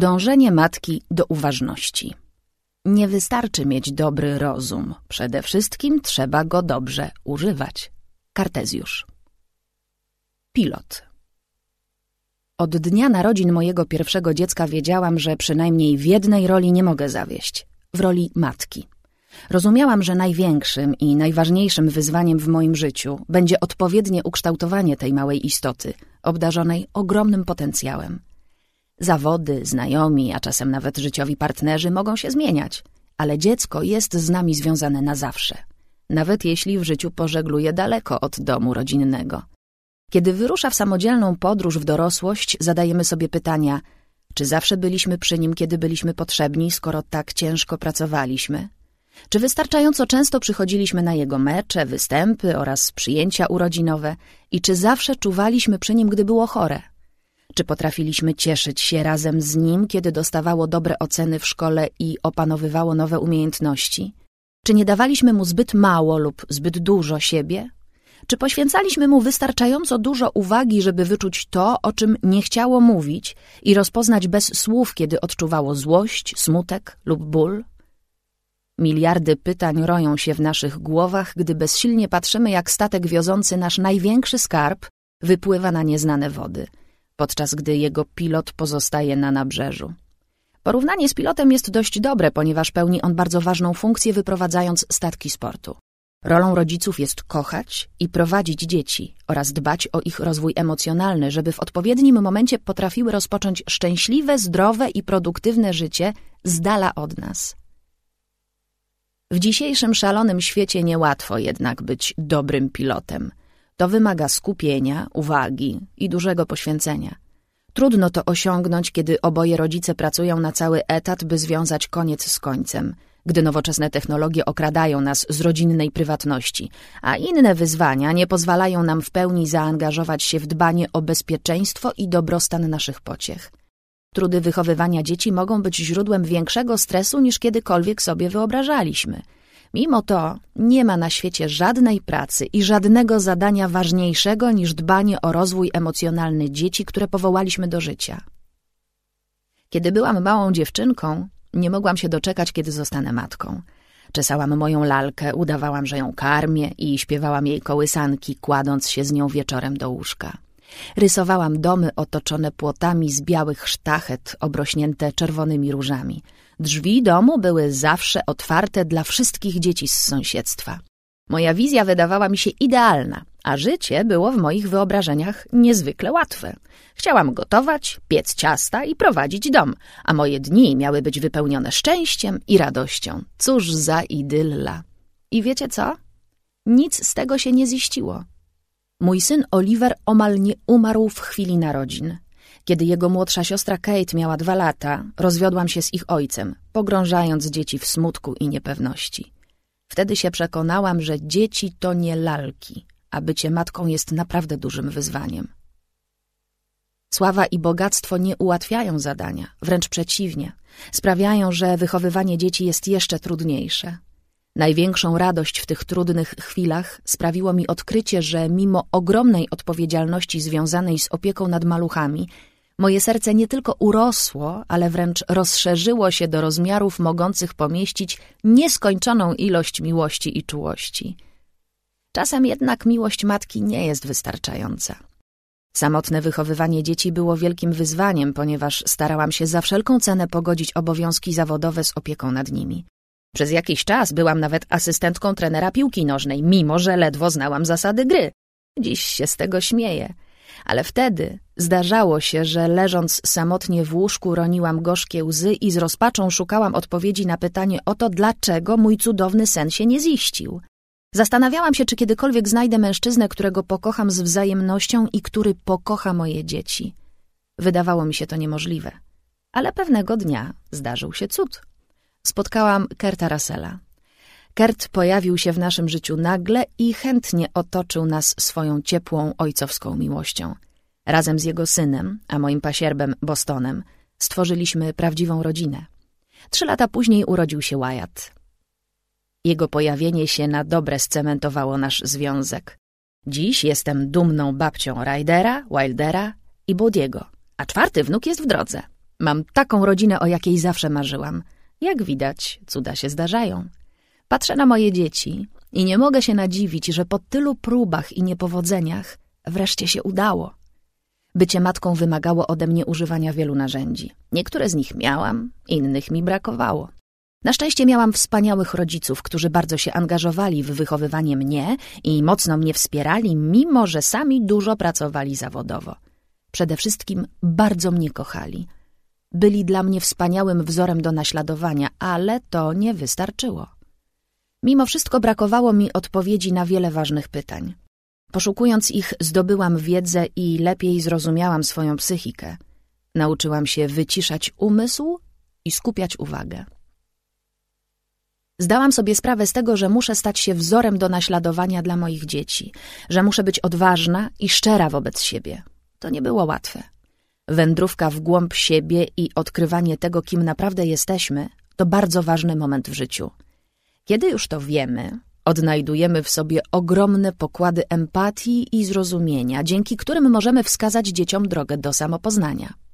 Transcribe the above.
Dążenie matki do uważności. Nie wystarczy mieć dobry rozum. Przede wszystkim trzeba go dobrze używać. Kartezjusz. Pilot. Od dnia narodzin mojego pierwszego dziecka wiedziałam, że przynajmniej w jednej roli nie mogę zawieść. W roli matki. Rozumiałam, że największym i najważniejszym wyzwaniem w moim życiu będzie odpowiednie ukształtowanie tej małej istoty, obdarzonej ogromnym potencjałem. Zawody, znajomi, a czasem nawet życiowi partnerzy mogą się zmieniać, ale dziecko jest z nami związane na zawsze, nawet jeśli w życiu pożegluje daleko od domu rodzinnego. Kiedy wyrusza w samodzielną podróż w dorosłość, zadajemy sobie pytania, czy zawsze byliśmy przy nim, kiedy byliśmy potrzebni, skoro tak ciężko pracowaliśmy? Czy wystarczająco często przychodziliśmy na jego mecze, występy oraz przyjęcia urodzinowe i czy zawsze czuwaliśmy przy nim, gdy było chore? Czy potrafiliśmy cieszyć się razem z nim, kiedy dostawało dobre oceny w szkole i opanowywało nowe umiejętności? Czy nie dawaliśmy mu zbyt mało lub zbyt dużo siebie? Czy poświęcaliśmy mu wystarczająco dużo uwagi, żeby wyczuć to, o czym nie chciało mówić i rozpoznać bez słów, kiedy odczuwało złość, smutek lub ból? Miliardy pytań roją się w naszych głowach, gdy bezsilnie patrzymy, jak statek wiozący nasz największy skarb wypływa na nieznane wody, podczas gdy jego pilot pozostaje na nabrzeżu. Porównanie z pilotem jest dość dobre, ponieważ pełni on bardzo ważną funkcję, wyprowadzając statki z portu. Rolą rodziców jest kochać i prowadzić dzieci oraz dbać o ich rozwój emocjonalny, żeby w odpowiednim momencie potrafiły rozpocząć szczęśliwe, zdrowe i produktywne życie z dala od nas. W dzisiejszym szalonym świecie niełatwo jednak być dobrym pilotem. To wymaga skupienia, uwagi i dużego poświęcenia. Trudno to osiągnąć, kiedy oboje rodzice pracują na cały etat, by związać koniec z końcem, gdy nowoczesne technologie okradają nas z rodzinnej prywatności, a inne wyzwania nie pozwalają nam w pełni zaangażować się w dbanie o bezpieczeństwo i dobrostan naszych pociech. Trudy wychowywania dzieci mogą być źródłem większego stresu, niż kiedykolwiek sobie wyobrażaliśmy. Mimo to nie ma na świecie żadnej pracy i żadnego zadania ważniejszego niż dbanie o rozwój emocjonalny dzieci, które powołaliśmy do życia. Kiedy byłam małą dziewczynką, nie mogłam się doczekać, kiedy zostanę matką. Czesałam moją lalkę, udawałam, że ją karmię i śpiewałam jej kołysanki, kładąc się z nią wieczorem do łóżka. Rysowałam domy otoczone płotami z białych sztachet, obrośnięte czerwonymi różami. Drzwi domu były zawsze otwarte dla wszystkich dzieci z sąsiedztwa. Moja wizja wydawała mi się idealna, a życie było w moich wyobrażeniach niezwykle łatwe. Chciałam gotować, piec ciasta i prowadzić dom, a moje dni miały być wypełnione szczęściem i radością. Cóż za idylla! I wiecie co? Nic z tego się nie ziściło. Mój syn Oliver omal nie umarł w chwili narodzin. Kiedy jego młodsza siostra Kate miała 2 lata, rozwiodłam się z ich ojcem, pogrążając dzieci w smutku i niepewności. Wtedy się przekonałam, że dzieci to nie lalki, a bycie matką jest naprawdę dużym wyzwaniem. Sława i bogactwo nie ułatwiają zadania, wręcz przeciwnie, sprawiają, że wychowywanie dzieci jest jeszcze trudniejsze. Największą radość w tych trudnych chwilach sprawiło mi odkrycie, że mimo ogromnej odpowiedzialności związanej z opieką nad maluchami, moje serce nie tylko urosło, ale wręcz rozszerzyło się do rozmiarów mogących pomieścić nieskończoną ilość miłości i czułości. Czasem jednak miłość matki nie jest wystarczająca. Samotne wychowywanie dzieci było wielkim wyzwaniem, ponieważ starałam się za wszelką cenę pogodzić obowiązki zawodowe z opieką nad nimi. Przez jakiś czas byłam nawet asystentką trenera piłki nożnej, mimo że ledwo znałam zasady gry. Dziś się z tego śmieję. Ale wtedy zdarzało się, że leżąc samotnie w łóżku roniłam gorzkie łzy i z rozpaczą szukałam odpowiedzi na pytanie o to, dlaczego mój cudowny sen się nie ziścił. Zastanawiałam się, czy kiedykolwiek znajdę mężczyznę, którego pokocham z wzajemnością i który pokocha moje dzieci. Wydawało mi się to niemożliwe. Ale pewnego dnia zdarzył się cud. Spotkałam Kurta Russella. Kurt pojawił się w naszym życiu nagle i chętnie otoczył nas swoją ciepłą, ojcowską miłością. Razem z jego synem, a moim pasierbem Bostonem, stworzyliśmy prawdziwą rodzinę. 3 lata później urodził się Wyatt. Jego pojawienie się na dobre scementowało nasz związek. Dziś jestem dumną babcią Rydera, Wildera i Bodiego, a 4. wnuk jest w drodze. Mam taką rodzinę, o jakiej zawsze marzyłam. Jak widać, cuda się zdarzają. Patrzę na moje dzieci i nie mogę się nadziwić, że po tylu próbach i niepowodzeniach wreszcie się udało. Bycie matką wymagało ode mnie używania wielu narzędzi. Niektóre z nich miałam, innych mi brakowało. Na szczęście miałam wspaniałych rodziców, którzy bardzo się angażowali w wychowywanie mnie i mocno mnie wspierali, mimo że sami dużo pracowali zawodowo. Przede wszystkim bardzo mnie kochali. Byli dla mnie wspaniałym wzorem do naśladowania, ale to nie wystarczyło. Mimo wszystko brakowało mi odpowiedzi na wiele ważnych pytań. Poszukując ich, zdobyłam wiedzę i lepiej zrozumiałam swoją psychikę. Nauczyłam się wyciszać umysł i skupiać uwagę. Zdałam sobie sprawę z tego, że muszę stać się wzorem do naśladowania dla moich dzieci, że muszę być odważna i szczera wobec siebie. To nie było łatwe. Wędrówka w głąb siebie i odkrywanie tego, kim naprawdę jesteśmy, to bardzo ważny moment w życiu. Kiedy już to wiemy, odnajdujemy w sobie ogromne pokłady empatii i zrozumienia, dzięki którym możemy wskazać dzieciom drogę do samopoznania.